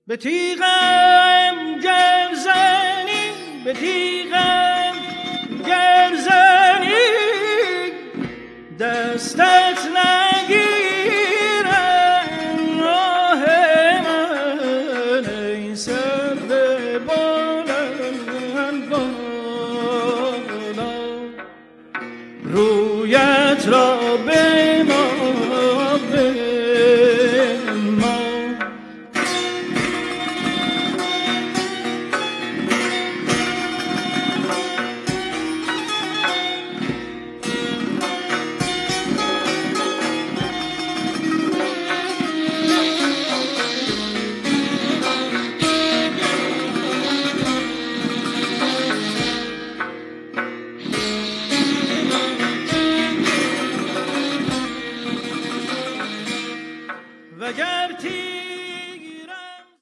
به تیغم گرزنی، به تیغم گرزنی، دستت نگیرم راه من، ای سرو بلند بالا، رویت را به